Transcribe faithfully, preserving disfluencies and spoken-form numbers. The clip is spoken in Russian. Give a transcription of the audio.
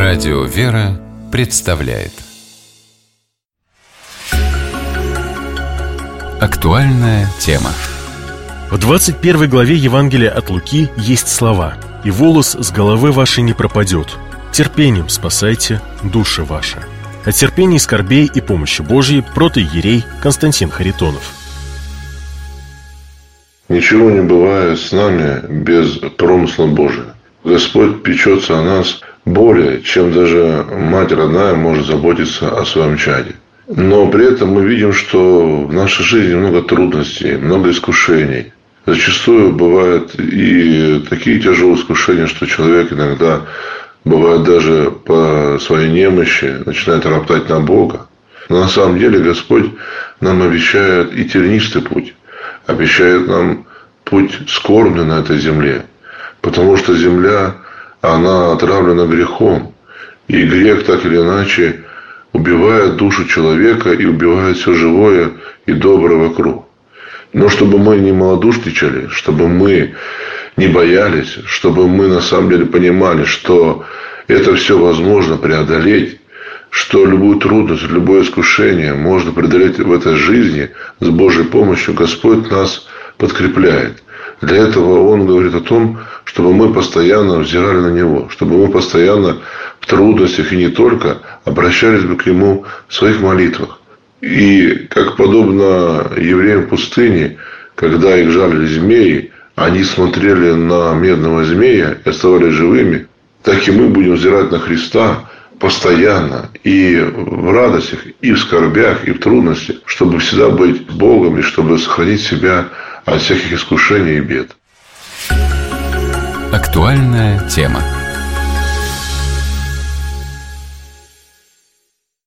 Радио «Вера» представляет актуальная тема. В двадцать первой главе Евангелия от Луки есть слова: «И волос с головы вашей не пропадет. Терпением спасайте души ваши». О терпении, скорбей и помощи Божьей протоиерей Константин Харитонов. Ничего не бывает с нами без промысла Божия. Господь печется о нас более, чем даже мать родная может заботиться о своем чаде. Но при этом мы видим, что в нашей жизни много трудностей, много искушений. Зачастую бывают и такие тяжелые искушения, что человек иногда, бывает даже по своей немощи, начинает роптать на Бога. Но на самом деле Господь нам обещает и тернистый путь. Обещает нам путь скорбный на этой земле. Потому что земля, она отравлена грехом. И грех так или иначе убивает душу человека и убивает все живое и доброе вокруг. Но чтобы мы не малодушничали, чтобы мы не боялись, чтобы мы на самом деле понимали, что это все возможно преодолеть, что любую трудность, любое искушение можно преодолеть в этой жизни с Божьей помощью, Господь нас подкрепляет. Для этого Он говорит о том, чтобы мы постоянно взирали на Него, чтобы мы постоянно в трудностях и не только обращались бы к Нему в своих молитвах. И как подобно евреям в пустыне, когда их жалили змеи, они смотрели на медного змея и оставались живыми, так и мы будем взирать на Христа постоянно и в радостях, и в скорбях, и в трудностях, чтобы всегда быть Богом и чтобы сохранить себя от всяких искушений и бед. Актуальная тема.